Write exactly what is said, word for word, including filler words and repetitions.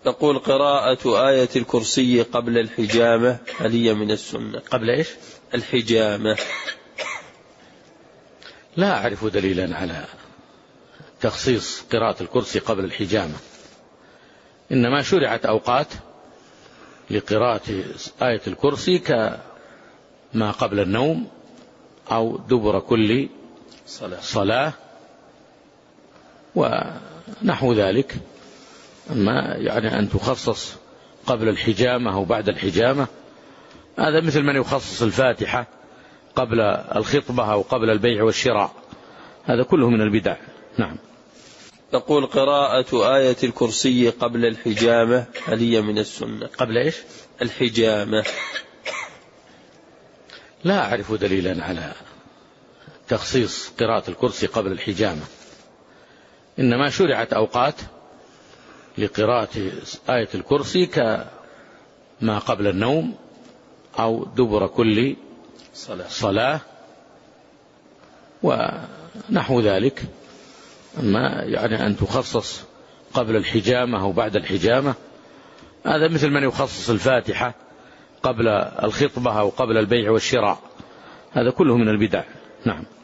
يقول قراءة آية الكرسي قبل الحجامة هل هي من السنة؟ قبل إيش؟ الحجامة. لا أعرف دليلا على تخصيص قراءة الكرسي قبل الحجامة، إنما شرعت أوقات لقراءة آية الكرسي كما قبل النوم أو دبر كل صلاة ونحو ذلك. أما يعني أن تخصص قبل الحجامة أو بعد الحجامة هذا مثل من يخصص الفاتحة قبل الخطبة أو قبل البيع والشراء، هذا كله من البدع. نعم. يقول قراءة آية الكرسي قبل الحجامة هل هي من السنة؟ قبل إيش؟ الحجامة. لا أعرف دليلا على تخصيص قراءة الكرسي قبل الحجامة، إنما شرعت أوقات لقراءة آية الكرسي كما قبل النوم أو دبر كل صلاة ونحو ذلك. أما يعني أن تخصص قبل الحجامة أو بعد الحجامة هذا مثل من يخصص الفاتحة قبل الخطبة أو قبل البيع والشراء، هذا كله من البدع. نعم.